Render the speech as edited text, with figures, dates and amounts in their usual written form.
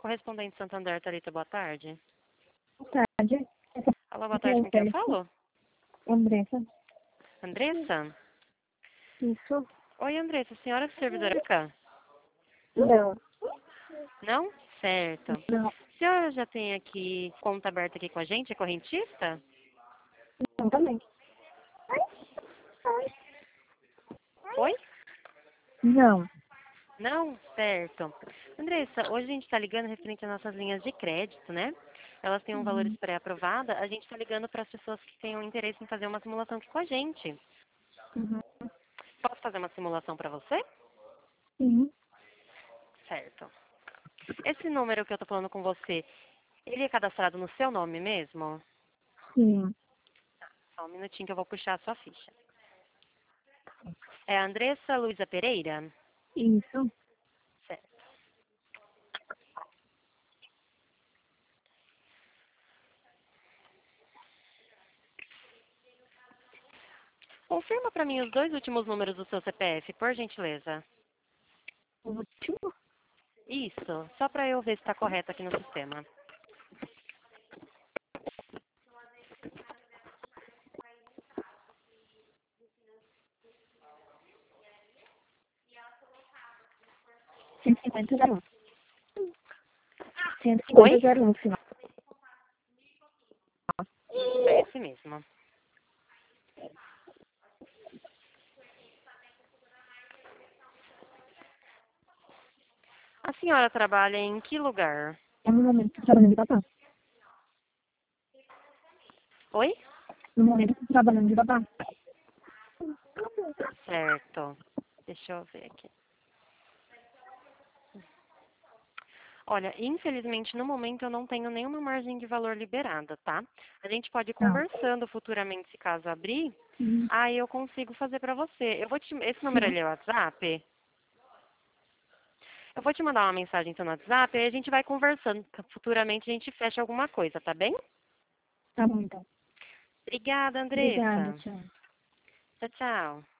correspondente Santander, Thalita, boa tarde. Boa tarde. Alô, boa tarde, com quem eu falo? Andressa. Andressa? Isso? Oi, Andressa, senhora do servidor K? Não. Não? Certo. Não. A senhora já tem aqui conta aberta aqui com a gente, é correntista? Não também. Oi? Não. Não? Certo. Andressa, hoje a gente está ligando referente às nossas linhas de crédito, né? Elas têm um valores pré-aprovada. A gente está ligando para as pessoas que tenham interesse em fazer uma simulação aqui com a gente. Uhum. Posso fazer uma simulação para você? Sim. Certo. Esse número que eu estou falando com você, ele é cadastrado no seu nome mesmo? Sim. Só um minutinho que eu vou puxar a sua ficha. É a Andressa Luiza Pereira? Isso. Certo. Confirma para mim os 2 últimos números do seu CPF, por gentileza. O último? Isso, só para eu ver se está correto aqui no sistema. Cento e 150,01. Oi? 150,01 final. É esse mesmo. A senhora trabalha em que lugar? É no momento que eu tô trabalhando de babá. Oi? No momento que eu tô trabalhando de babá. Certo. Deixa eu ver aqui. Olha, infelizmente no momento eu não tenho nenhuma margem de valor liberada, tá? A gente pode ir Tá. conversando futuramente se caso abrir. Sim. Aí eu consigo fazer pra você. Esse número Sim. ali é o WhatsApp? Eu vou te mandar uma mensagem então no WhatsApp e a gente vai conversando. Futuramente a gente fecha alguma coisa, tá bem? Tá bom, então. Obrigada, Obrigada, Andressa. tchau. Tchau, tchau.